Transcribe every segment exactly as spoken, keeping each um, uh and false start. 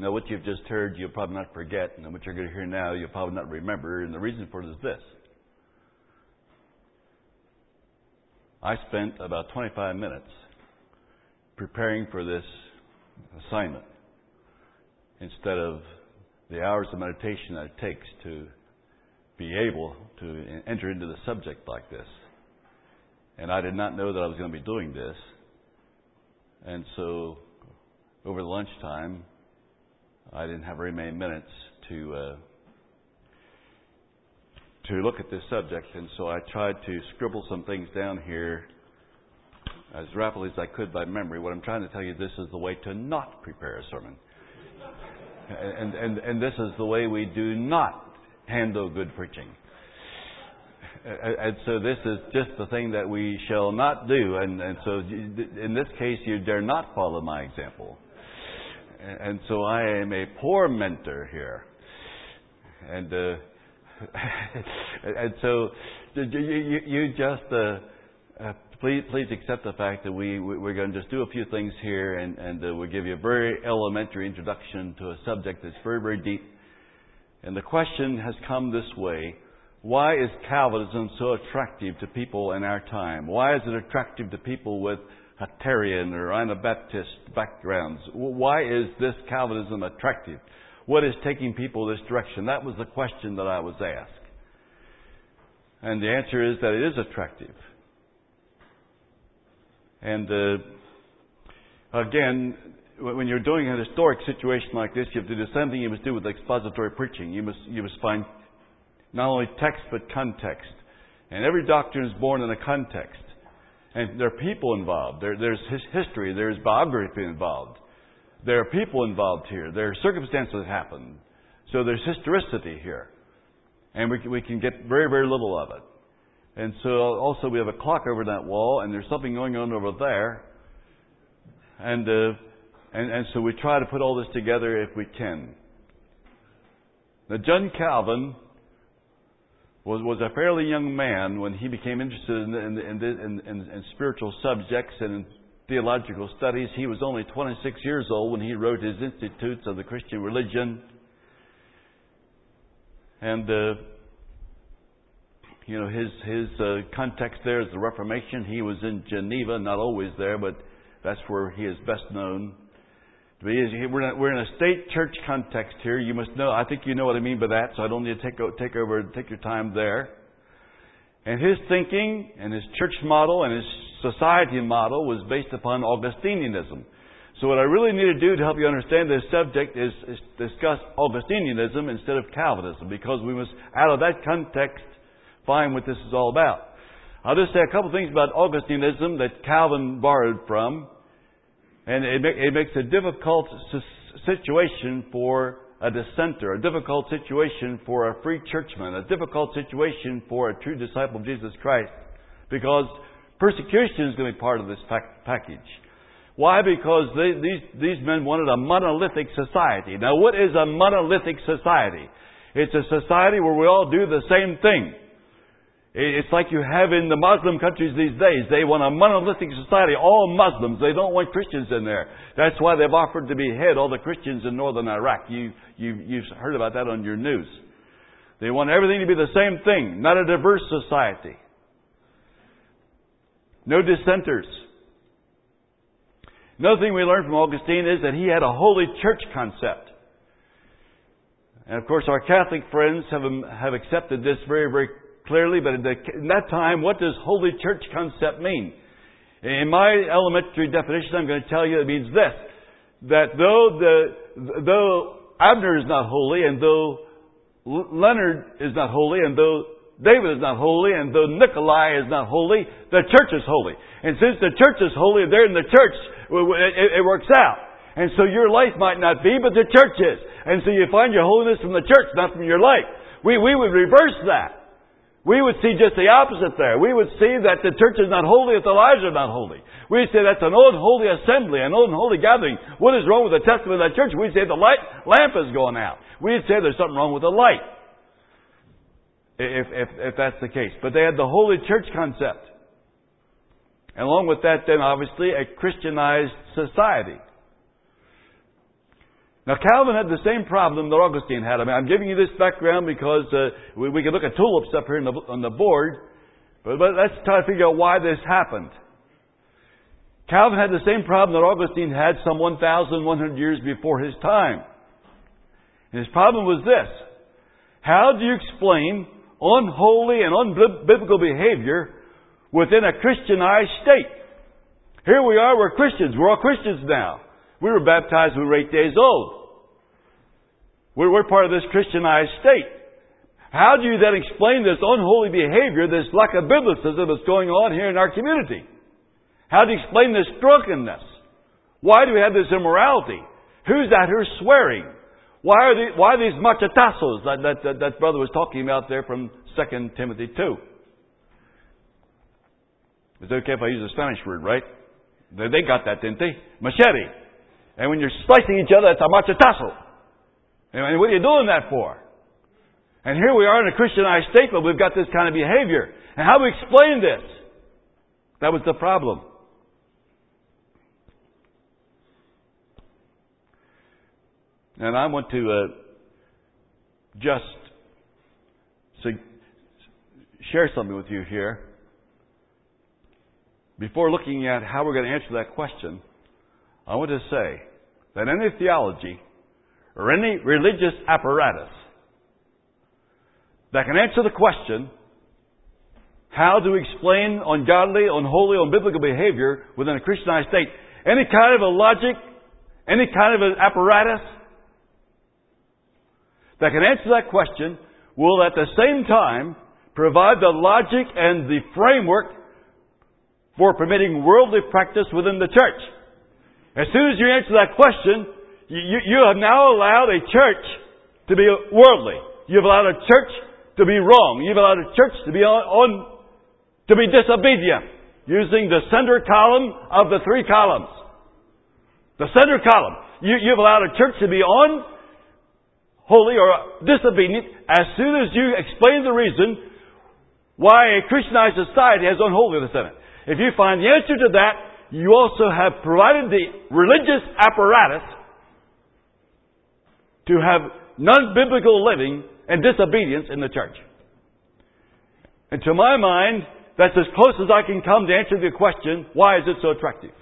Now, what you've just heard, you'll probably not forget. And what you're going to hear now, you'll probably not remember. And the reason for it is this. I spent about twenty-five minutes preparing for this assignment instead of the hours of meditation that it takes to be able to enter into the subject like this. And I did not know that I was going to be doing this. And so, over the lunchtime, I didn't have very many minutes to uh, to look at this subject. And so I tried to scribble some things down here as rapidly as I could by memory. What I'm trying to tell you, this is the way to not prepare a sermon. And, and, and this is the way we do not handle good preaching. And so this is just the thing that we shall not do. And, and so in this case, you dare not follow my example. And so I am a poor mentor here. And uh, and so you, you just uh, uh, please please accept the fact that we we're going to just do a few things here, and and uh, we'll give you a very elementary introduction to a subject that's very very deep. And the question has come this way: why is Calvinism so attractive to people in our time? Why is it attractive to people with Hutterian or Anabaptist backgrounds? Why is this Calvinism attractive? What is taking people this direction? That was the question that I was asked. And the answer is that it is attractive. And uh, again, when you're doing a historic situation like this, you have to do the same thing you must do with expository preaching. You must you must find not only text but context. And every doctrine is born in a context. And there are people involved. There, there's his history. There's biography involved. There are people involved here. There are circumstances that happen. So there's historicity here. And we can, we can get very, very little of it. And so also we have a clock over that wall, and there's something going on over there. And, uh, and, and so we try to put all this together if we can. Now, John Calvin was, was a fairly young man when he became interested in, in, in, in, in, in spiritual subjects and in theological studies. He was only twenty-six years old when he wrote his Institutes of the Christian Religion. And, uh, you know, his his uh, context there is the Reformation. He was in Geneva, not always there, but that's where he is best known. We're in, a, we're in a state church context here. You must know, I think you know what I mean by that, so I don't need to take, take over, take your time there. And his thinking and his church model and his society model was based upon Augustinianism. So what I really need to do to help you understand this subject is, is discuss Augustinianism instead of Calvinism, because we must, out of that context, find what this is all about. I'll just say a couple things about Augustinism that Calvin borrowed from. And it, make, it makes a difficult situation for a dissenter, a difficult situation for a free churchman, a difficult situation for a true disciple of Jesus Christ, because persecution is going to be part of this pack, package. Why? Because they, these, these men wanted a monolithic society. Now, what is a monolithic society? It's a society where we all do the same thing. It's like you have in the Muslim countries these days. They want a monolithic society, all Muslims. They don't want Christians in there. That's why they've offered to behead all the Christians in northern Iraq. You, you, you've heard about that on your news. They want everything to be the same thing, not a diverse society. No dissenters. Another thing we learned from Augustine is that he had a holy church concept. And of course our Catholic friends have, have accepted this very, very clearly, but in, the, in that time, what does holy church concept mean? In my elementary definition, I'm going to tell you it means this: that though the though Abner is not holy, and though Leonard is not holy, and though David is not holy, and though Nikolai is not holy, the church is holy. And since the church is holy, they're in the church, it, it works out. And so your life might not be, but the church is. And so you find your holiness from the church, not from your life. We we would reverse that. We would see just the opposite there. We would see that the church is not holy if the lives are not holy. We'd say that's an unholy assembly, an unholy gathering. What is wrong with the testament of that church? We'd say the light lamp is going out. We'd say there's something wrong with the light. If, if, if that's the case. But they had the holy church concept. And along with that, then, obviously, a Christianized society. Now, Calvin had the same problem that Augustine had. I mean, I'm giving you this background because uh, we, we can look at tulips up here on the, on the board, but, but let's try to figure out why this happened. Calvin had the same problem that Augustine had some one thousand one hundred years before his time. And his problem was this: how do you explain unholy and unbiblical behavior within a Christianized state? Here we are, we're Christians. We're all Christians now. We were baptized when we were eight days old. We're, we're part of this Christianized state. How do you then explain this unholy behavior, this lack of biblicism that's going on here in our community? How do you explain this drunkenness? Why do we have this immorality? Who's that who's swearing? Why are, the, why are these machetazos that, that, that, that brother was talking about there from Second Timothy two? Is it okay if I use a Spanish word, right? They, they got that, didn't they? Machete. And when you're slicing each other, it's a machetazo. And what are you doing that for? And here we are in a Christianized state, but we've got this kind of behavior. And how do we explain this? That was the problem. And I want to uh, just share something with you here. Before looking at how we're going to answer that question, I want to say that any theology or any religious apparatus that can answer the question, how to explain ungodly, unholy, unbiblical behavior within a Christianized state, any kind of a logic, any kind of an apparatus that can answer that question will at the same time provide the logic and the framework for permitting worldly practice within the church. As soon as you answer that question, you, you, you have now allowed a church to be worldly. You've allowed a church to be wrong. You've allowed a church to be on, on to be disobedient, using the center column of the three columns. The center column. You, you've allowed a church to be unholy or disobedient as soon as you explain the reason why a Christianized society has unholiness in it. If you find the answer to that, you also have provided the religious apparatus to have non-biblical living and disobedience in the church. And to my mind, that's as close as I can come to answer the question, why is it so attractive?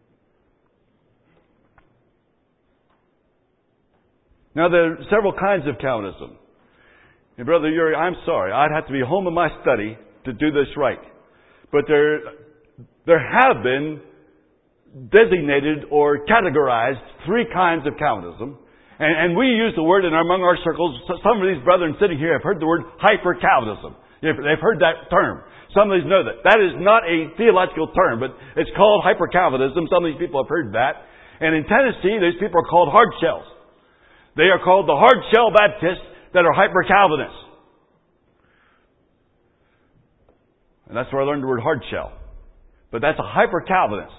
Now, there are several kinds of Calvinism. And Brother Uri, I'm sorry, I'd have to be home in my study to do this right. But there, there have been designated or categorized three kinds of Calvinism. And, and we use the word in among our circles. Some of these brethren sitting here have heard the word hyper-Calvinism. They've heard that term. Some of these know that. That is not a theological term, but it's called hyper-Calvinism. Some of these people have heard that. And in Tennessee, these people are called hard shells. They are called the hard shell Baptists that are hyper-Calvinists. And that's where I learned the word hard shell. But that's a hyper-Calvinist.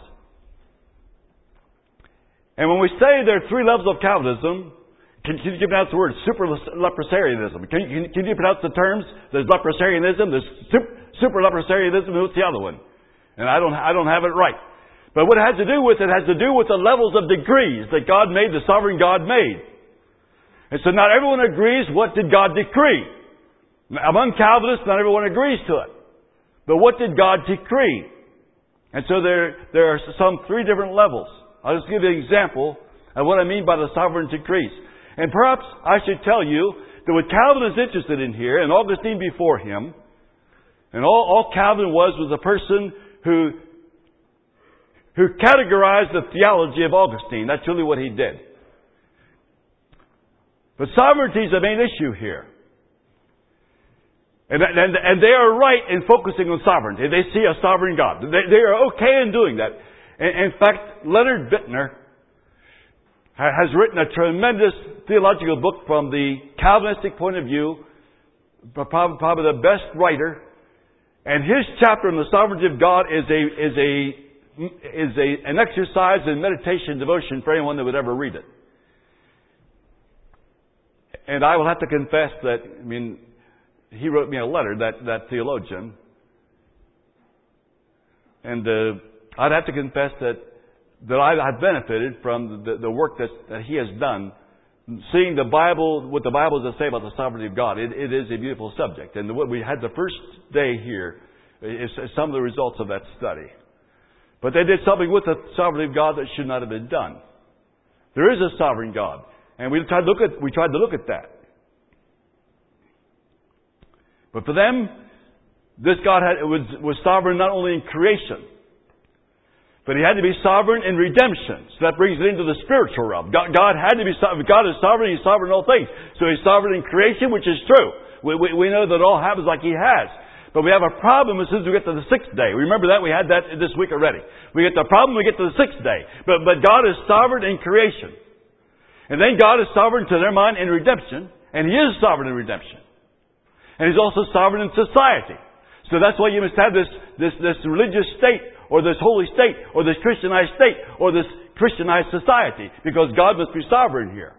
And when we say there are three levels of Calvinism, can, can you pronounce the word super-leprosarianism? Can, can, can you pronounce the terms? There's leprosarianism, there's super-leprosarianism, and what's the other one? And I don't, I don't have it right. But what it has to do with, it has to do with the levels of degrees that God made, the sovereign God made. And so not everyone agrees what did God decree. Among Calvinists, not everyone agrees to it. But what did God decree? And so there, there are some three different levels. I'll just give you an example of what I mean by the sovereign decrees. And perhaps I should tell you that what Calvin is interested in here, and Augustine before him, and all, all Calvin was was a person who, who categorized the theology of Augustine. That's really what he did. But sovereignty is the main issue here. And, and, and they are right in focusing on sovereignty. They see a sovereign God. They, they are okay in doing that. In fact, Leonard Bittner has written a tremendous theological book from the Calvinistic point of view, probably, probably the best writer. And his chapter on the sovereignty of God is a is a is a an exercise in meditation devotion for anyone that would ever read it. And I will have to confess that, I mean, he wrote me a letter, that that theologian, and uh, I'd have to confess that that I have benefited from the, the work that, that he has done seeing the Bible, what the Bible has to say about the sovereignty of God. It, it is a beautiful subject. And what we had the first day here is some of the results of that study. But they did something with the sovereignty of God that should not have been done. There is a sovereign God. And we tried to look at, we tried to look at that. But for them, this God had, was, was sovereign not only in creation, but He had to be sovereign in redemption. So that brings it into the spiritual realm. God, God had to be sovereign. God is sovereign. He's sovereign in all things. So He's sovereign in creation, which is true. We, we, we know that it all happens like He has. But we have a problem as soon as we get to the sixth day. Remember that? We had that this week already. We get the problem when we get to the sixth day. But, but God is sovereign in creation. And then God is sovereign to their mind in redemption. And He is sovereign in redemption. And He's also sovereign in society. So that's why you must have this, this, this religious state, or this holy state, or this Christianized state, or this Christianized society. Because God must be sovereign here.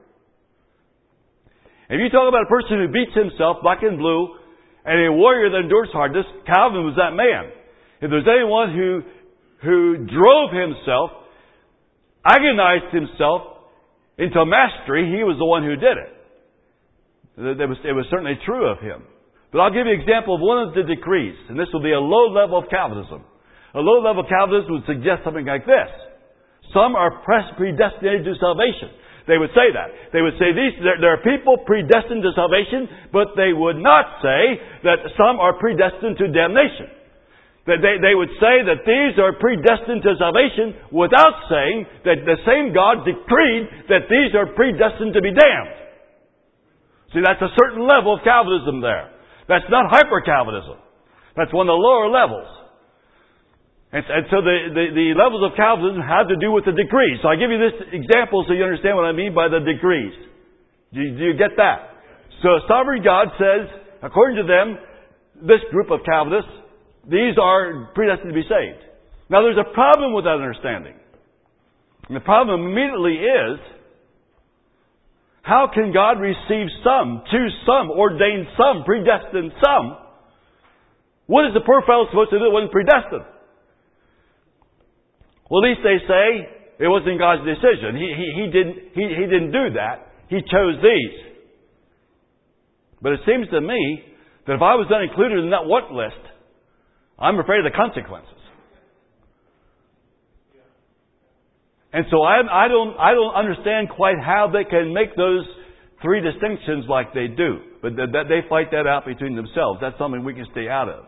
If you talk about a person who beats himself black and blue, and a warrior that endures hardness, Calvin was that man. If there's anyone who, who drove himself, agonized himself into mastery, he was the one who did it. It was, it was certainly true of him. But I'll give you an example of one of the decrees, and this will be a low level of Calvinism. A low level of Calvinism would suggest something like this. Some are predestinated to salvation. They would say that. They would say these, there, there are people predestined to salvation, but they would not say that some are predestined to damnation. That they, they would say that these are predestined to salvation without saying that the same God decreed that these are predestined to be damned. See, that's a certain level of Calvinism there. That's not hyper-Calvinism. That's one of the lower levels. And, and so the, the, the levels of Calvinism have to do with the decrees. So I give you this example so you understand what I mean by the decrees. Do you, do you get that? So sovereign God says, according to them, this group of Calvinists, these are predestined to be saved. Now there's a problem with that understanding. And the problem immediately is, how can God receive some, choose some, ordain some, predestine some? What is the poor fellow supposed to do that wasn't predestined? Well, at least they say it wasn't God's decision. He, he, he, didn't, he, he didn't do that. He chose these. But it seems to me that if I was not included in that want list, I'm afraid of the consequences. And so I, I don't, I don't understand quite how they can make those three distinctions like they do. But that they fight that out between themselves. That's something we can stay out of.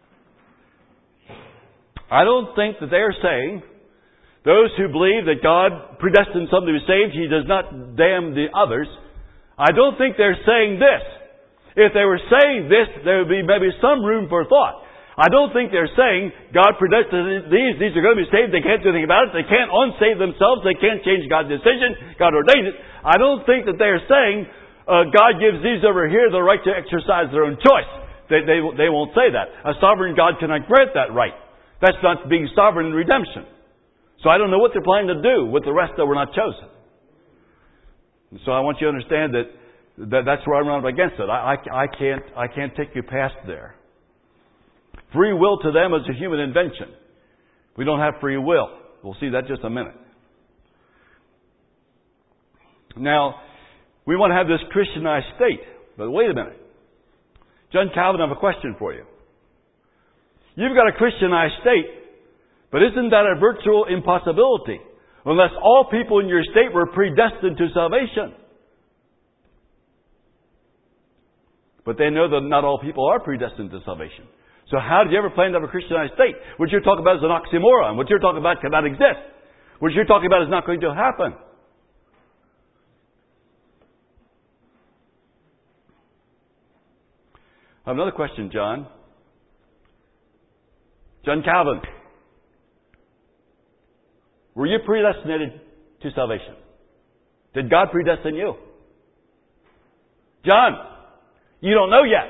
I don't think that they are saying, those who believe that God predestined some to be saved, He does not damn the others. I don't think they're saying this. If they were saying this, there would be maybe some room for thought. I don't think they're saying God predestined these, these are going to be saved, they can't do anything about it, they can't unsave themselves, they can't change God's decision, God ordained it. I don't think that they're saying uh, God gives these over here the right to exercise their own choice. They, they, they won't say that. A sovereign God cannot grant that right. That's not being sovereign in redemption. So I don't know what they're planning to do with the rest that were not chosen. And so I want you to understand that, that that's where I run up against it. I, I, I can't I can't take you past there. Free will to them is a human invention. We don't have free will. We'll see that in just a minute. Now, we want to have this Christianized state. But wait a minute. John Calvin, I have a question for you. You've got a Christianized state, but isn't that a virtual impossibility unless all people in your state were predestined to salvation? But they know that not all people are predestined to salvation. So how did you ever plan to have a Christianized state? What you're talking about is an oxymoron. What you're talking about cannot exist. What you're talking about is not going to happen. I have another question, John. John Calvin. Were you predestinated to salvation? Did God predestine you? John, you don't know yet.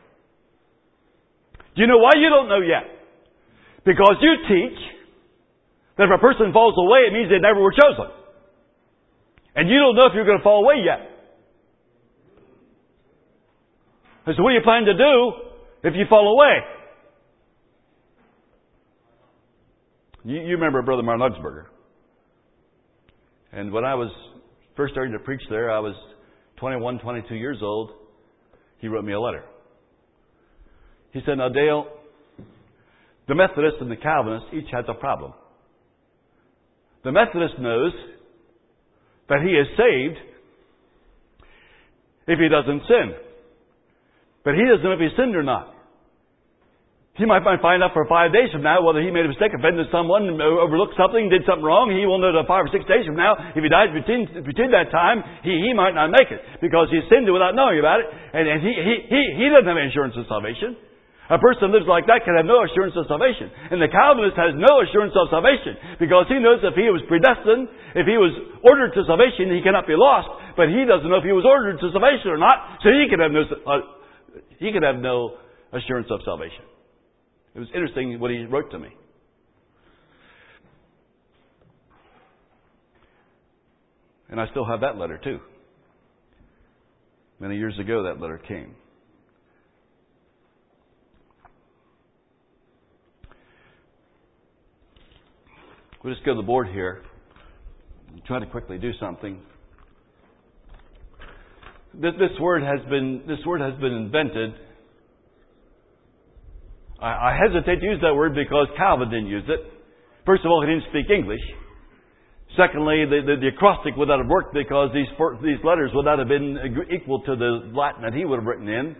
Do you know why you don't know yet? Because you teach that if a person falls away, it means they never were chosen. And you don't know if you're going to fall away yet. And so what are you planning to do if you fall away? You, you remember Brother Martin Luxberger. And when I was first starting to preach there, I was twenty-one, twenty-two years old, he wrote me a letter. He said, now Dale, the Methodist and the Calvinist each has a problem. The Methodist knows that he is saved if he doesn't sin. But he doesn't know if he sinned or not. He might find out for five days from now whether he made a mistake, offended someone, overlooked something, did something wrong. He will know that five or six days from now, if he dies between, between that time, he, he might not make it because he sinned without knowing about it. And, and he, he, he, he doesn't have insurance of salvation. A person who lives like that can have no assurance of salvation. And the Calvinist has no assurance of salvation because he knows if he was predestined, if he was ordered to salvation, he cannot be lost. But he doesn't know if he was ordered to salvation or not, so he can have no, uh, he can have no assurance of salvation. It was interesting what he wrote to me. And I still have that letter too. Many years ago that letter came. We'll just go to the board here. I'm trying to quickly do something. This, this word has been this word has been invented. I, I hesitate to use that word because Calvin didn't use it. First of all, he didn't speak English. Secondly, the, the, the acrostic would not have worked because these these letters would not have been equal to the Latin that he would have written in.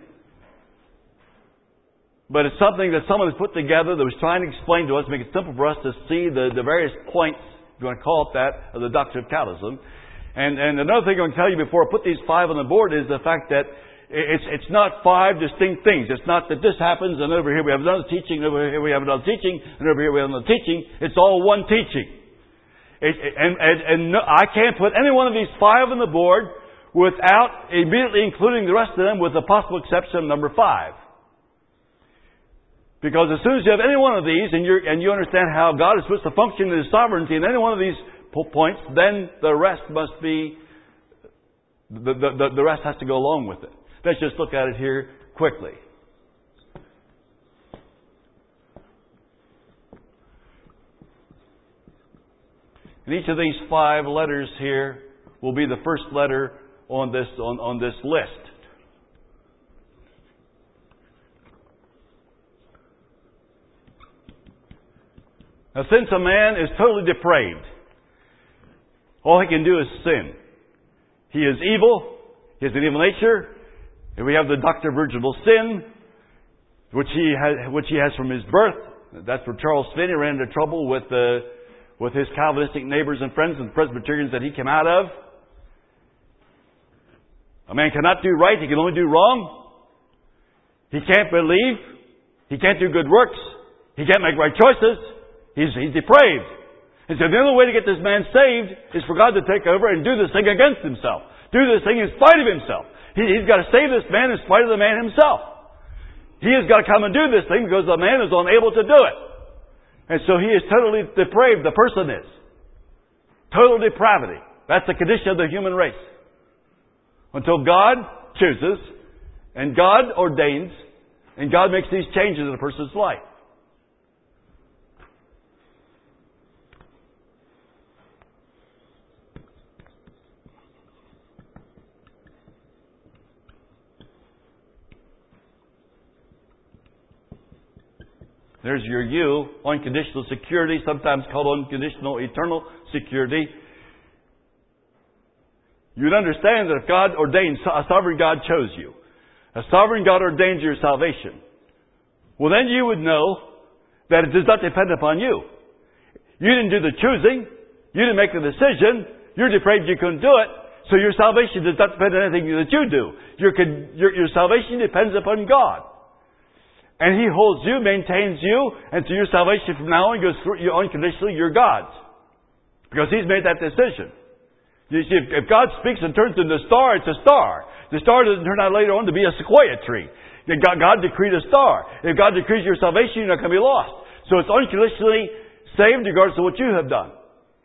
But it's something that someone has put together that was trying to explain to us, make it simple for us to see the, the various points, if you want to call it that, of the doctrine of Calvinism. And, and another thing I can tell you before I put these five on the board is the fact that it's, it's not five distinct things. It's not that this happens and over here we have another teaching, and over here we have another teaching, and over here we have another teaching. It's all one teaching. It, and and, and no, I can't put any one of these five on the board without immediately including the rest of them with the possible exception of number five. Because as soon as you have any one of these and, you're, and you understand how God is supposed to function in His sovereignty in any one of these points, then the rest must be, the, the, the rest has to go along with it. Let's just look at it here quickly. And each of these five letters here will be the first letter on this, on, on this list. Now, since a man is totally depraved, all he can do is sin. He is evil. He has an evil nature. And we have the doctrine of virginal sin, which he has, which he has from his birth. That's where Charles Finney ran into trouble with the, with his Calvinistic neighbors and friends and Presbyterians that he came out of. A man cannot do right. He can only do wrong. He can't believe. He can't do good works. He can't make right choices. He's, he's depraved. And so the only way to get this man saved is for God to take over and do this thing against himself. Do this thing in spite of himself. He, he's got to save this man in spite of the man himself. He has got to come and do this thing because the man is unable to do it. And so he is totally depraved. The person is. Total depravity. That's the condition of the human race. Until God chooses and God ordains and God makes these changes in a person's life. There's your you, unconditional security, sometimes called unconditional eternal security. You'd understand that if God ordained, a sovereign God chose you. A sovereign God ordains your salvation. Well, then you would know that it does not depend upon you. You didn't do the choosing. You didn't make the decision. You're depraved, you couldn't do it. So your salvation does not depend on anything that you do. Your, your, your salvation depends upon God. And He holds you, maintains you, and so your salvation from now on goes through you unconditionally, you're God's. Because He's made that decision. You see, if, if God speaks and turns into a star, it's a star. The star doesn't turn out later on to be a sequoia tree. God, God decreed a star. If God decrees your salvation, you're not going to be lost. So it's unconditionally saved regardless of what you have done.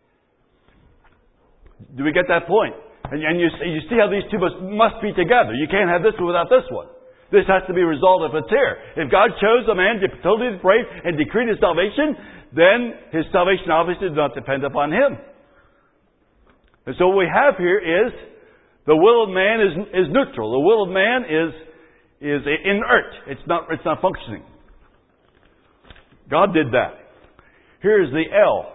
Do we get that point? And, and you, you see how these two must, must be together. You can't have this one without this one. This has to be resolved if it's here. If God chose a man to totally depraved and decreed his salvation, then his salvation obviously does not depend upon him. And so what we have here is The will of man is is neutral. The will of man is is inert. It's not it's not functioning. God did that. Here's the L.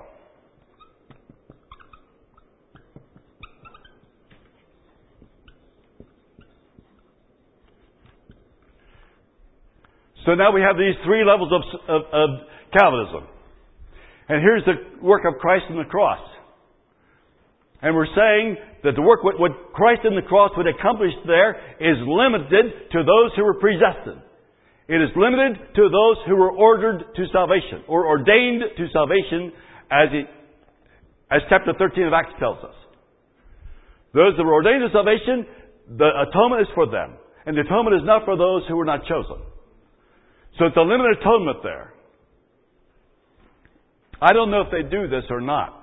So now we have these three levels of, of, of Calvinism. And here's the work of Christ on the cross. And we're saying that the work, what, what Christ on the cross would accomplish there is limited to those who were predestined. It is limited to those who were ordered to salvation, or ordained to salvation, as, it, as chapter thirteen of Acts tells us. Those that were ordained to salvation, the atonement is for them. And the atonement is not for those who were not chosen. So it's a limited atonement there. I don't know if they do this or not.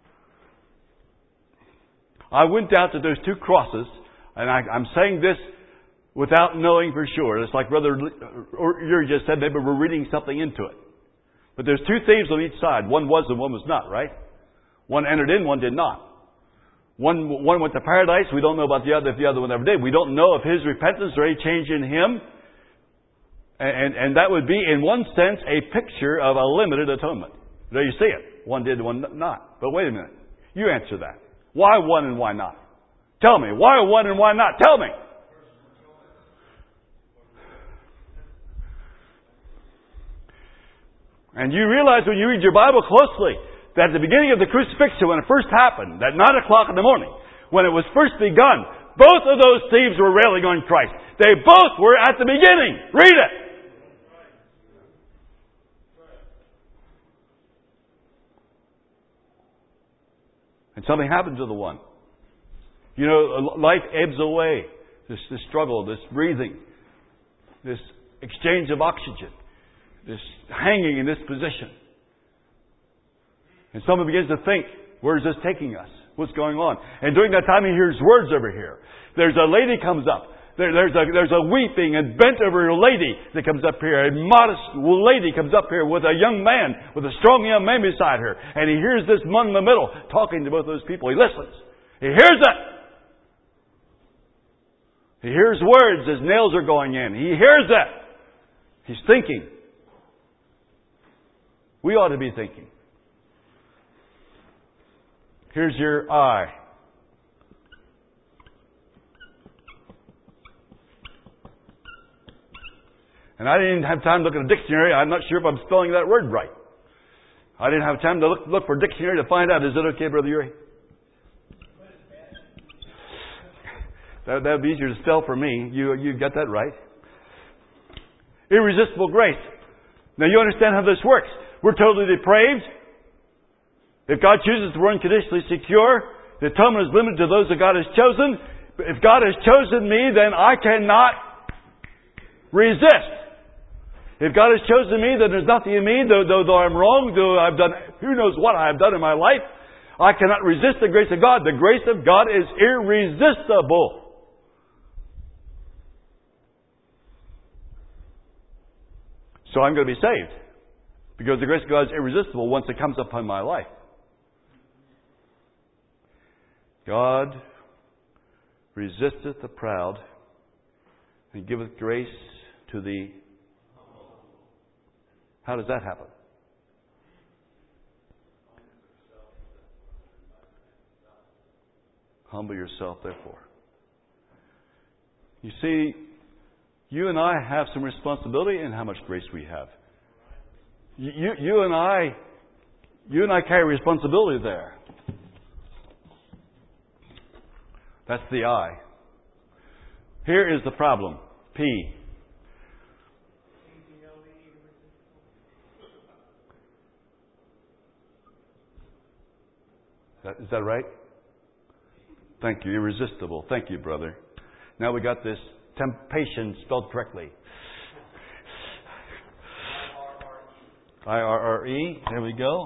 I went down to those two crosses, and I, I'm saying this without knowing for sure. It's like Brother Uri just said, maybe we're reading something into it. But there's two thieves on each side. One was and one was not, right? One entered in, one did not. One, one went to paradise. We don't know about the other, if the other one ever did. We don't know of his repentance or any change in him. And, and that would be, in one sense, a picture of a limited atonement. There you see it. One did, one not. But wait a minute. You answer that. Why one and why not? Tell me. Why one and why not? Tell me. And you realize when you read your Bible closely that at the beginning of the crucifixion, when it first happened, at nine o'clock in the morning, when it was first begun, both of those thieves were railing on Christ. They both were at the beginning. Read it. And something happened to the one. You know, life ebbs away. This, this struggle, this breathing, this exchange of oxygen, this hanging in this position. And someone begins to think, where is this taking us? What's going on? And during that time he hears words over here. There's a lady comes up. There, there's, a, there's a weeping and bent over lady that comes up here. A modest lady comes up here with a young man, with a strong young man beside her. And he hears this one in the middle talking to both those people. He listens. He hears it. He hears words as nails are going in. He hears it. He's thinking. We ought to be thinking. Here's your I. And I didn't have time to look at a dictionary. I'm not sure if I'm spelling that word right. I didn't have time to look, look for a dictionary to find out. Is it okay, Brother Uri? That would be easier to spell for me. You, you got that right. Irresistible grace. Now you understand how this works. We're totally depraved. If God chooses to run unconditionally secure, the atonement is limited to those that God has chosen. If God has chosen me, then I cannot resist. If God has chosen me, then there's nothing in me, though, though, though I'm wrong, though I've done who knows what I have done in my life, I cannot resist the grace of God. The grace of God is irresistible. So I'm going to be saved. Because the grace of God is irresistible once it comes upon my life. God resisteth the proud and giveth grace to the... How does that happen? Humble yourself, therefore. You see, you and I have some responsibility in how much grace we have. You, you and I, you and I carry responsibility there. That's the I. Here is the problem. P. That, is that right? Thank you. Irresistible. Thank you, brother. Now we got this temptation spelled correctly. I R R E. There we go.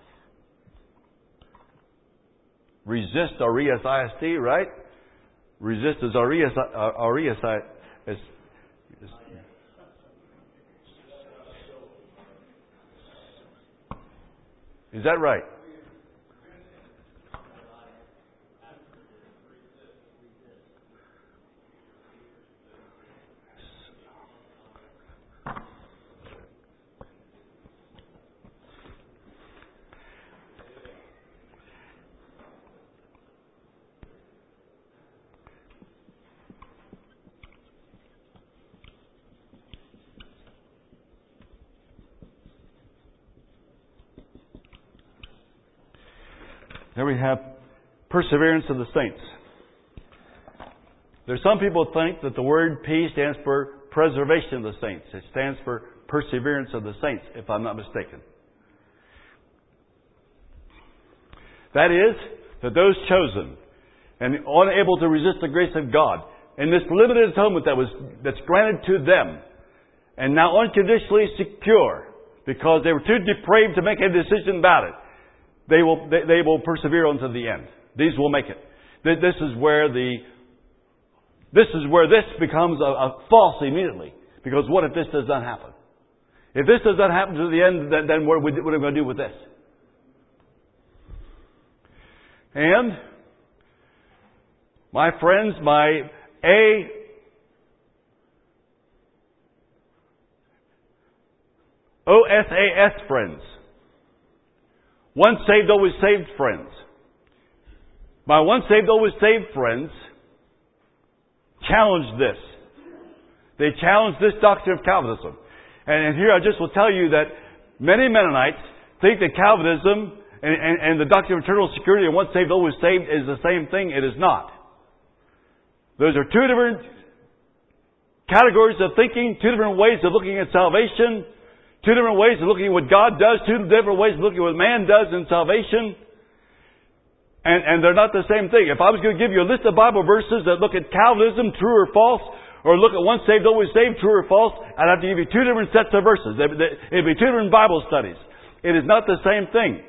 Resist, R E S I S T, right? Resist is R E S I S T. Is that right? Here we have perseverance of the saints. There's some people who think that the word P stands for preservation of the saints. It stands for perseverance of the saints, if I'm not mistaken. That is, that those chosen and unable to resist the grace of God in this limited atonement that was that's granted to them, and now unconditionally secure because they were too depraved to make a decision about it, they will they, they will persevere unto the end. These will make it. This is where the this is where this becomes a, a false immediately. Because what if this does not happen? If this does not happen to the end, then, then what, are we, what are we going to do with this? And, my friends, my A O S A S friends, once saved, always saved friends. My once saved, always saved friends challenge this. They challenge this doctrine of Calvinism. And here I just will tell you that many Mennonites think that Calvinism and, and, and the doctrine of eternal security and once saved, always saved is the same thing. It is not. Those are two different categories of thinking, two different ways of looking at salvation, two different ways of looking at what God does, two different ways of looking at what man does in salvation. And, and they're not the same thing. If I was going to give you a list of Bible verses that look at Calvinism, true or false, or look at once saved, always saved, true or false, I'd have to give you two different sets of verses. It'd be two different Bible studies. It is not the same thing.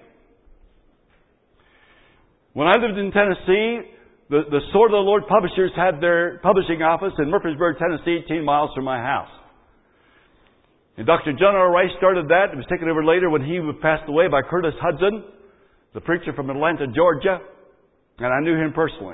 When I lived in Tennessee, the, the Sword of the Lord publishers had their publishing office in Murfreesboro, Tennessee, eighteen miles from my house. And Doctor John R. Rice started that. It was taken over later when he passed away by Curtis Hudson, the preacher from Atlanta, Georgia. And I knew him personally.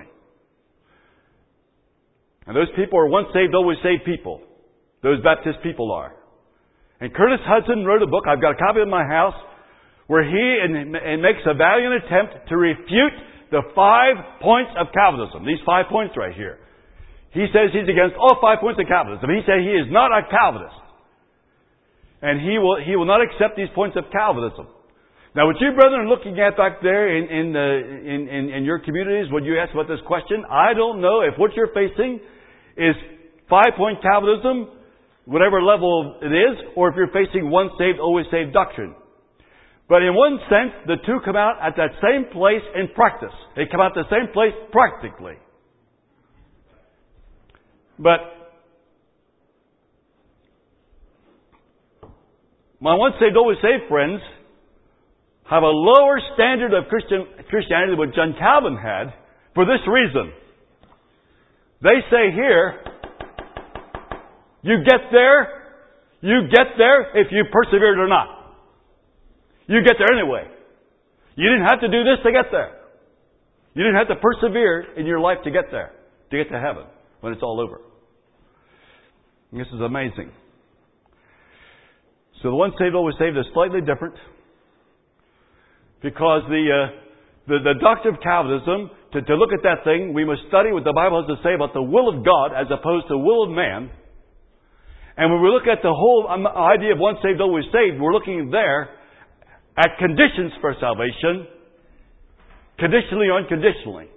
And those people are once saved, always saved people. Those Baptist people are. And Curtis Hudson wrote a book, I've got a copy in my house, where he and, and makes a valiant attempt to refute the five points of Calvinism. These five points right here. He says he's against all five points of Calvinism. He said he is not a Calvinist. And he will, he will not accept these points of Calvinism. Now, what you brethren are looking at back there in, in, the, in, in, in your communities when you ask about this question, I don't know if what you're facing is five-point Calvinism, whatever level it is, or if you're facing once saved, always saved doctrine. But in one sense, the two come out at that same place in practice. They come out the same place practically. But my once saved, always saved friends have a lower standard of Christian Christianity than what John Calvin had for this reason. They say here, you get there, you get there if you persevered or not. You get there anyway. You didn't have to do this to get there. You didn't have to persevere in your life to get there, to get to heaven when it's all over. And this is amazing. So the once saved, always saved is slightly different because the uh, the, the doctrine of Calvinism, to, to look at that thing, we must study what the Bible has to say about the will of God as opposed to the will of man. And when we look at the whole idea of once saved, always saved, we're looking there at conditions for salvation, conditionally or unconditionally.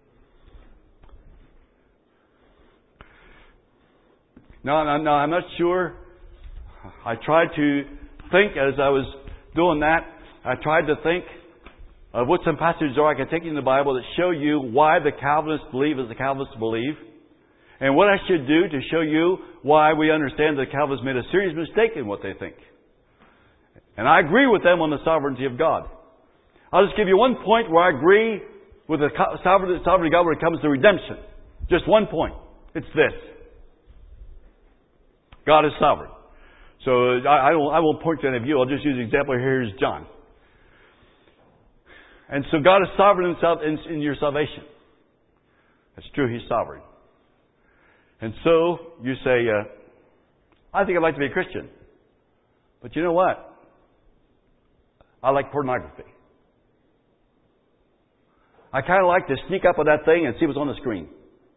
Now, now, I'm not sure. I tried to think as I was doing that, I tried to think of what some passages are I can take in the Bible that show you why the Calvinists believe as the Calvinists believe, and what I should do to show you why we understand that the Calvinists made a serious mistake in what they think. And I agree with them on the sovereignty of God. I'll just give you one point where I agree with the sovereignty of God when it comes to redemption. Just one point. It's this. God is sovereign. So I, I, won't, I won't point to any of you. I'll just use the example here. Here's John. And so God is sovereign in, in, in your salvation. That's true. He's sovereign. And so you say, uh, I think I'd like to be a Christian. But you know what? I like pornography. I kind of like to sneak up on that thing and see what's on the screen.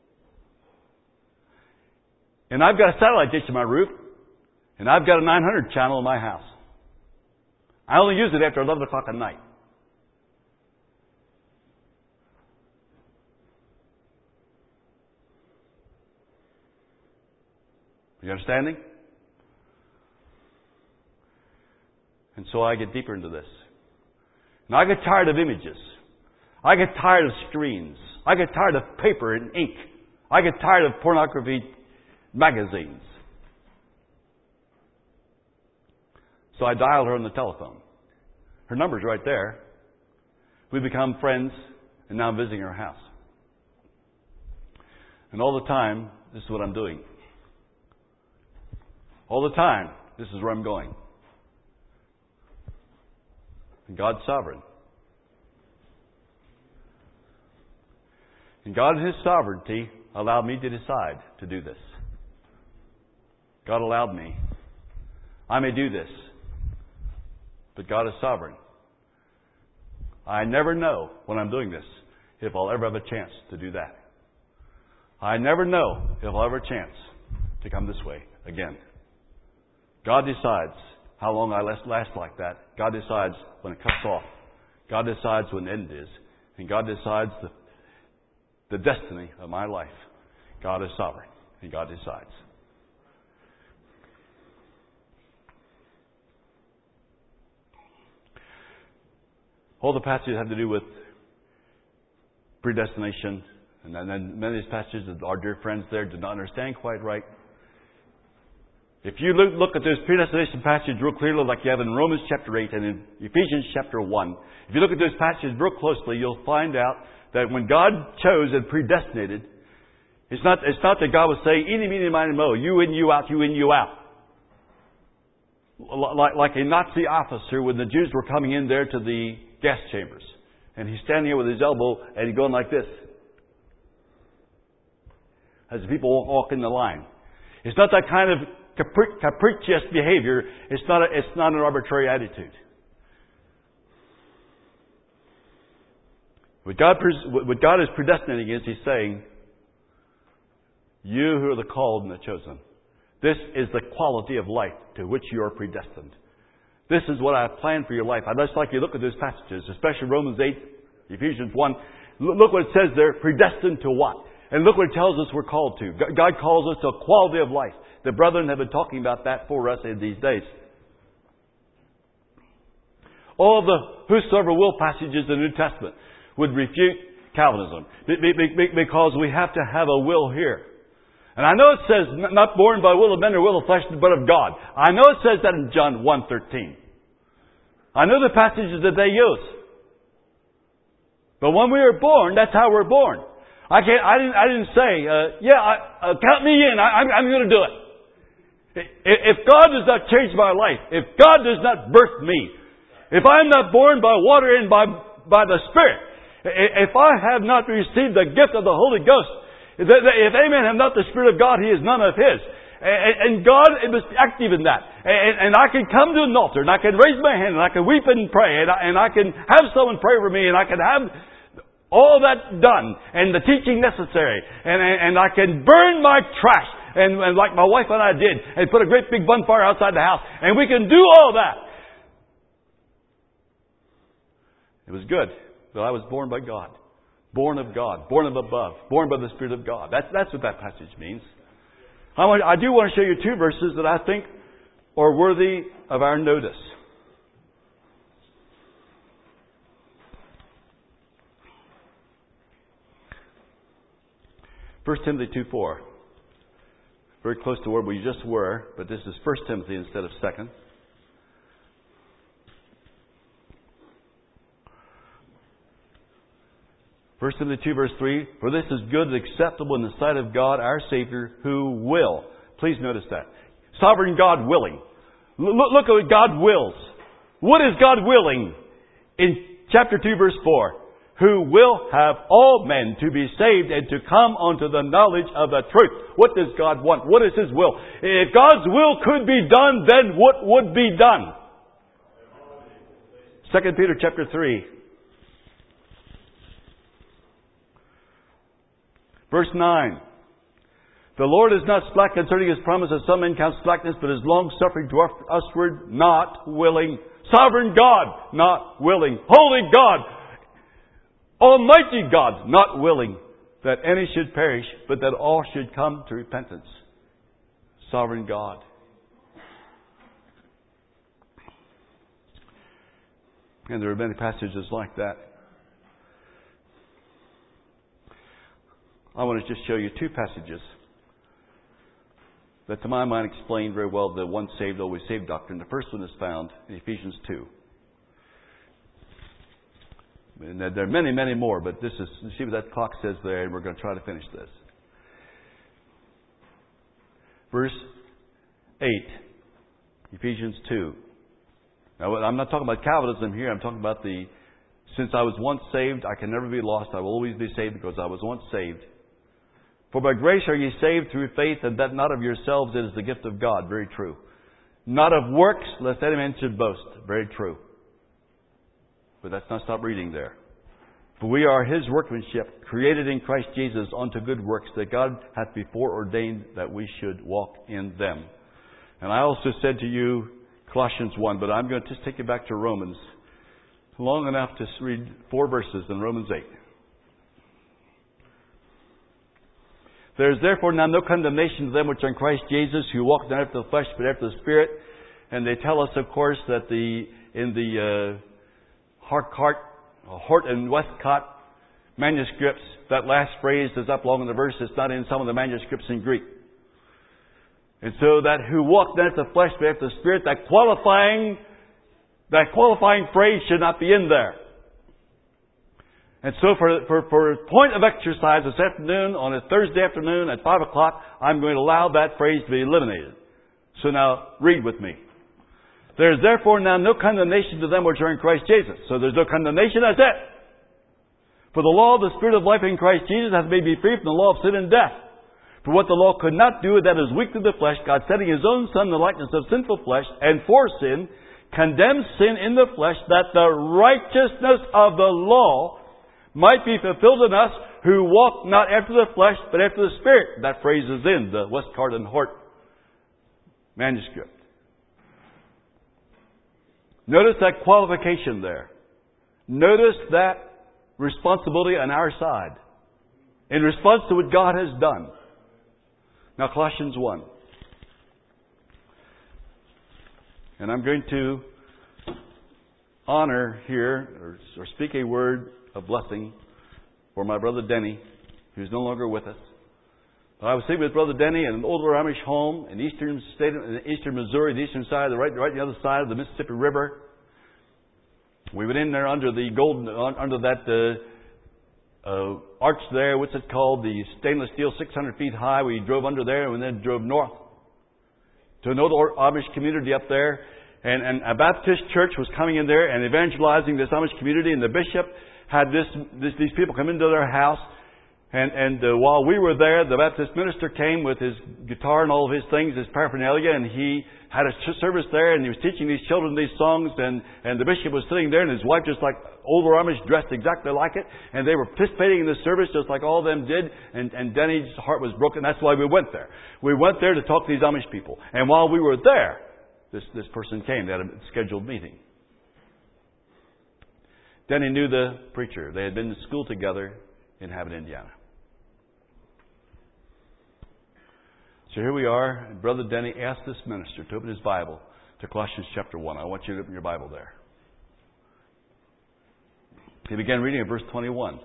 And I've got a satellite dish in my roof. And I've got a nine hundred channel in my house. I only use it after eleven o'clock at night. You understanding? And so I get deeper into this. And I get tired of images. I get tired of screens. I get tired of paper and ink. I get tired of pornography magazines. So I dialed her on the telephone. Her number's right there. We become friends, and now I'm visiting her house. And all the time, this is what I'm doing. All the time, this is where I'm going. And God's sovereign. And God in His sovereignty allowed me to decide to do this. God allowed me. I may do this. But God is sovereign. I never know when I'm doing this if I'll ever have a chance to do that. I never know if I'll ever have a chance to come this way again. God decides how long I last like that. God decides when it cuts off. God decides when the end is. And God decides the, the destiny of my life. God is sovereign. And God decides. All the passages have to do with predestination. And then many of these passages that our dear friends there did not understand quite right. If you look, look at those predestination passages real clearly, like you have in Romans chapter eight and in Ephesians chapter one, if you look at those passages real closely, you'll find out that when God chose and predestinated, it's not, it's not that God would say, eeny, meeny, miny, mo, you in, you out, you in, you out. Like, like a Nazi officer when the Jews were coming in there to the gas chambers. And he's standing here with his elbow and he's going like this. As the people walk in the line. It's not that kind of capri- capricious behavior. It's not, a, it's not an arbitrary attitude. What God, what God is predestinating is He's saying, you who are the called and the chosen, this is the quality of life to which you are predestined. This is what I have planned for your life. I'd just like you to look at those passages, especially Romans eight, Ephesians one. Look what it says there, predestined to what? And look what it tells us we're called to. God calls us to a quality of life. The brethren have been talking about that for us in these days. All the whosoever will passages in the New Testament would refute Calvinism. Because we have to have a will here. And I know it says, not born by will of men or will of flesh, but of God. I know it says that in John one thirteen. I know the passages that they use. But when we are born, that's how we're born. I can't. I didn't. I didn't say, uh, "Yeah, I, uh, count me in. I, I'm, I'm going to do it." If God does not change my life, if God does not birth me, if I'm not born by water and by by the Spirit, if I have not received the gift of the Holy Ghost, if any man have not the Spirit of God, he is none of His. And God must be active in that. And I can come to an altar, and I can raise my hand, and I can weep and pray, and I can have someone pray for me, and I can have all that done, and the teaching necessary, and, and, and I can burn my trash, and, and like my wife and I did, and put a great big bonfire outside the house, and we can do all that. It was good, but I was born by God, born of God, born of above, born by the Spirit of God. That's that's what that passage means. I, want, I do want to show you two verses that I think are worthy of our notice. First Timothy two four. Very close to where we just were, but this is First Timothy instead of Second. First Timothy two verse three. For this is good and acceptable in the sight of God our Savior, who will. Please notice that. Sovereign God willing. Look, look at what God wills. What is God willing? In chapter two verse four. Who will have all men to be saved and to come unto the knowledge of the truth. What does God want? What is His will? If God's will could be done, then what would be done? Second Peter chapter three. Verse nine. The Lord is not slack concerning His promise, as some men count slackness, but is long-suffering to usward, not willing. Sovereign God, not willing. Holy God, Almighty God, not willing that any should perish, but that all should come to repentance. sovereign God. And there are many passages like that. I want to just show you two passages that to my mind explain very well the once saved, always saved doctrine. The first one is found in Ephesians two. And there are many, many more, but this is, you see what that clock says there, and we're going to try to finish this. Verse eight, Ephesians two. Now, I'm not talking about Calvinism here. I'm talking about the, since I was once saved, I can never be lost. I will always be saved because I was once saved. For by grace are ye saved through faith, and that not of yourselves, it is the gift of God. Very true. Not of works, lest any man should boast. Very true. But let's not stop reading there. For we are His workmanship, created in Christ Jesus unto good works, that God hath before ordained that we should walk in them. And I also said to you, Colossians one, but I'm going to just take you back to Romans. Long enough to read four verses in Romans eight. There is therefore now no condemnation to them which are in Christ Jesus, who walk not after the flesh, but after the Spirit. And they tell us, of course, that the in the uh, Harcart, Hort and Westcott manuscripts, that last phrase is up long in the verse. It's not in some of the manuscripts in Greek. And so that who walk not after the flesh, but after the Spirit, that qualifying, that qualifying phrase should not be in there. And so for, for, for point of exercise this afternoon, on a Thursday afternoon at five o'clock, I'm going to allow that phrase to be eliminated. So now, read with me. There is therefore now no condemnation to them which are in Christ Jesus. So there's no condemnation, that's it. For the law of the Spirit of life in Christ Jesus hath made me free from the law of sin and death. For what the law could not do, that is weak to the flesh, God sending His own Son in the likeness of sinful flesh, and for sin, condemned sin in the flesh, that the righteousness of the law might be fulfilled in us, who walk not after the flesh, but after the Spirit. That phrase is in the Westcott and Hort manuscript. Notice that qualification there. Notice that responsibility on our side in response to what God has done. Now, Colossians one. And I'm going to honor here, or, or speak a word of blessing for my brother Denny, who's no longer with us. I was sitting with Brother Denny in an older Amish home in eastern state, in eastern Missouri, the eastern side, the right, right on the other side of the Mississippi River. We went in there under the golden, under that uh, uh, arch there. What's it called? The stainless steel, six hundred feet high. We drove under there and then drove north to an older Amish community up there. And, and a Baptist church was coming in there and evangelizing this Amish community. And the bishop had this, this these people come into their house. And, and uh, while we were there, the Baptist minister came with his guitar and all of his things, his paraphernalia, and he had a service there, and he was teaching these children these songs, and, and the bishop was sitting there, and his wife just like older Amish, dressed exactly like it, and they were participating in the service just like all of them did, and, and Denny's heart was broken. That's why we went there. We went there to talk to these Amish people. And while we were there, this, this person came. They had a scheduled meeting. Denny knew the preacher. They had been to school together in Hammond, Indiana. So here we are. Brother Denny asked this minister to open his Bible to Colossians chapter one. I want you to open your Bible there. He began reading at verse twenty-one.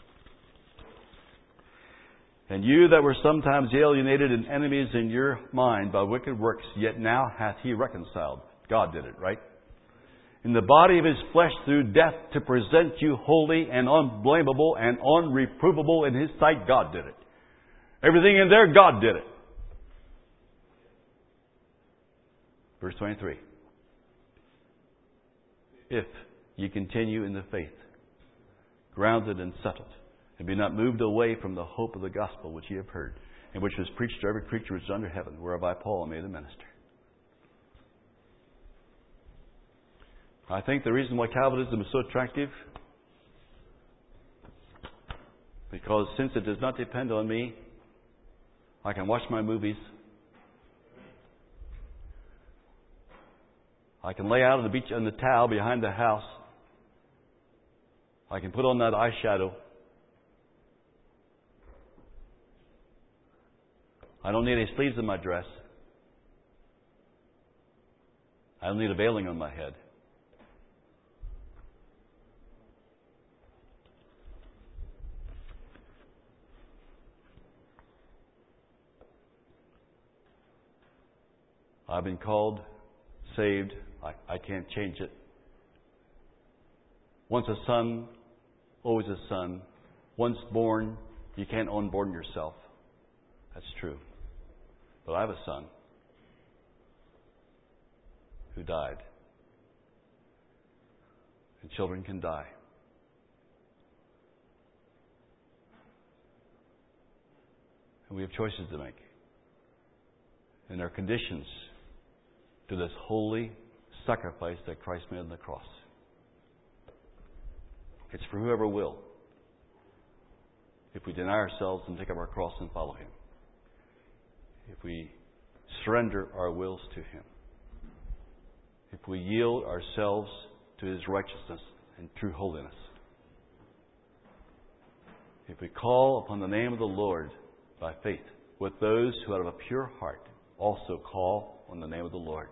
And you that were sometimes alienated and enemies in your mind by wicked works, yet now hath He reconciled. God did it, right? In the body of His flesh through death, to present you holy and unblameable and unreprovable in His sight. God did it. Everything in there, God did it. Verse twenty-three. If ye continue in the faith, grounded and settled, and be not moved away from the hope of the gospel which ye have heard, and which was preached to every creature which is under heaven, whereof I, Paul, am made a minister. I think the reason why Calvinism is so attractive, because since it does not depend on me, I can watch my movies. I can lay out on the beach on the towel behind the house. I can put on that eyeshadow. I don't need any sleeves in my dress. I don't need a veiling on my head. I've been called, saved. I, I can't change it. Once a son, always a son. Once born, you can't unborn yourself. That's true. But I have a son who died. And children can die. And we have choices to make. And there are conditions to this holy sacrifice that Christ made on the cross. It's for whoever will. If we deny ourselves and take up our cross and follow Him. If we surrender our wills to Him. If we yield ourselves to His righteousness and true holiness. If we call upon the name of the Lord by faith, with those who out of a pure heart also call on the name of the Lord.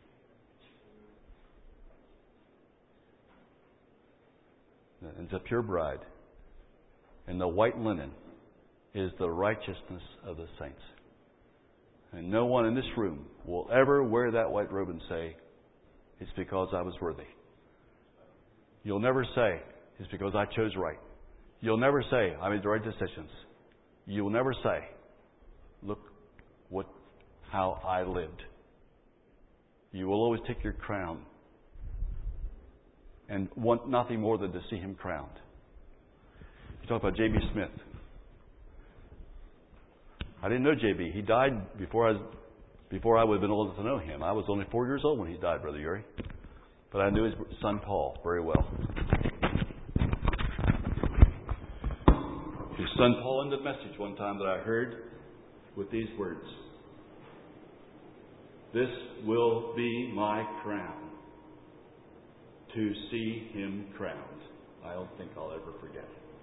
And it's a pure bride. And the white linen is the righteousness of the saints. And no one in this room will ever wear that white robe and say, it's because I was worthy. You'll never say, it's because I chose right. You'll never say, I made the right decisions. You'll never say, look what how I lived. You will always take your crown and want nothing more than to see Him crowned. You talk about J B. Smith. I didn't know J B. He died before I was, before I would have been old enough to know him. I was only four years old when he died, Brother Yuri. But I knew his son Paul very well. His son Paul ended the message one time that I heard with these words. This will be my crown, to see Him crowned. I don't think I'll ever forget it.